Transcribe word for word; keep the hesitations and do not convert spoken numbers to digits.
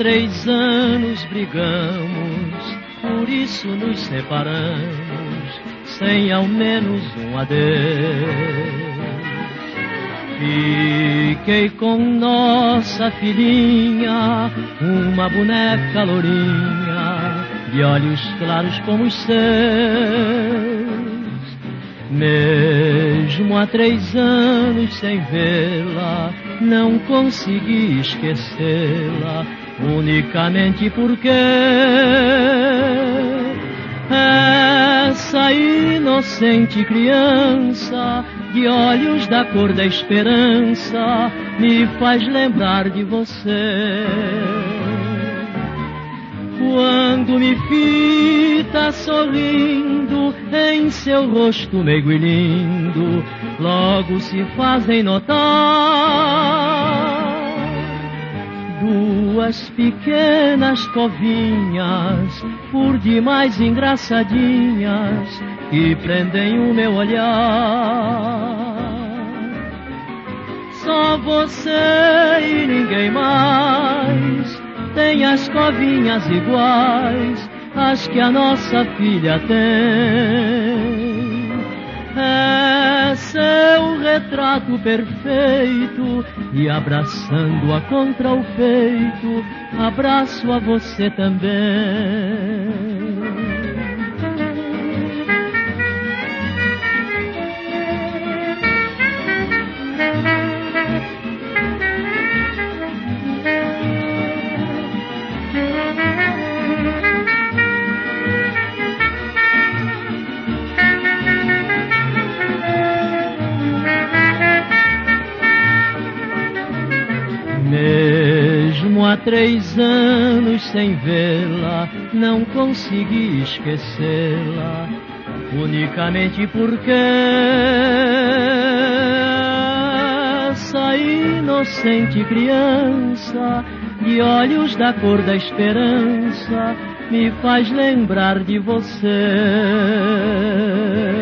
três anos brigamos, por isso nos separamos, sem ao menos um adeus. Fiquei com nossa filhinha, uma boneca lourinha, de olhos claros como os seus. Mesmo há três anos sem vê-la, não consegui esquecê-la, unicamente porque essa inocente criança, de olhos da cor da esperança, me faz lembrar de você. Quando me fita sorrindo em seu rosto meigo e lindo, logo se fazem notar duas pequenas covinhas, por demais engraçadinhas, que prendem o meu olhar. Só você e ninguém mais tem as covinhas iguais às que a nossa filha tem. É seu retrato perfeito, e abraçando-a contra o peito, abraço a você também. Mesmo há três anos sem vê-la, não consegui esquecê-la, unicamente porque essa inocente criança, de olhos da cor da esperança, me faz lembrar de você.